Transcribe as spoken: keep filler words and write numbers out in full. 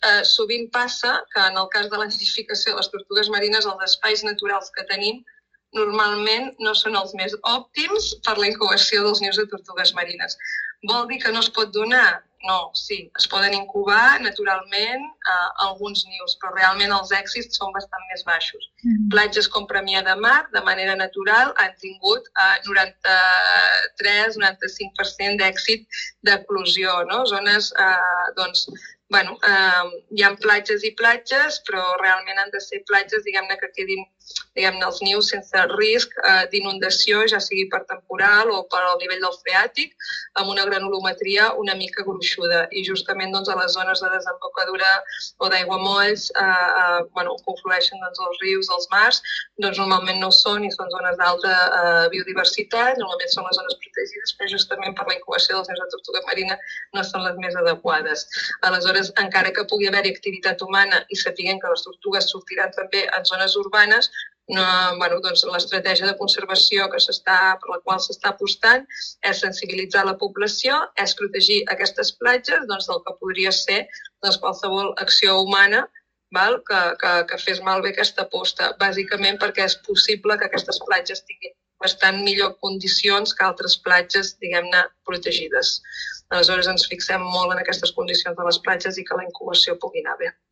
eh, sovint passa que en el cas de la nidificació de les tortugues marines, els espais naturals que tenim normalment no són els més òptims per la incubació dels nius de tortugues marines. Vol dir que no es pot donar? No, sí, es poden incubar naturalment eh, alguns nius, però realment els èxits són bastant més baixos. Mm-hmm. Platges com Premià de Mar, de manera natural, han tingut eh, noranta-tres a noranta-cinc per cent d'èxit d'eclosió, no? Zones, eh, doncs, bueno, eh, hi ha platges i platges, però realment han de ser platges, diguem-ne, que quedin diguem-ne, els nius sense risc eh, d'inundació, ja sigui per temporal o per al nivell del freàtic, amb una granulometria una mica gruixuda. I justament doncs, a les zones de desembocadura o d'aiguamolls, eh, eh, bueno, conflueixen doncs, els rius, els mars, doncs normalment no ho són i són zones d'alta eh, biodiversitat, normalment són les zones protegides, però justament per la incubació dels nius de tortuga marina no són les més adequades. Aleshores, encara que pugui haver-hi activitat humana i sapiguem que les tortugues sortiran també en zones urbanes, no, bueno, doncs l'estratègia de conservació que per la qual s'està apostant és sensibilitzar la població, és protegir aquestes platges doncs, del que podria ser doncs, qualsevol acció humana val? Que, que, que fes malbé aquesta aposta, bàsicament perquè és possible que aquestes platges tinguin bastant millor condicions que altres platges, diguem-ne, protegides. Aleshores ens fixem molt en aquestes condicions de les platges i que la incubació pugui anar bé.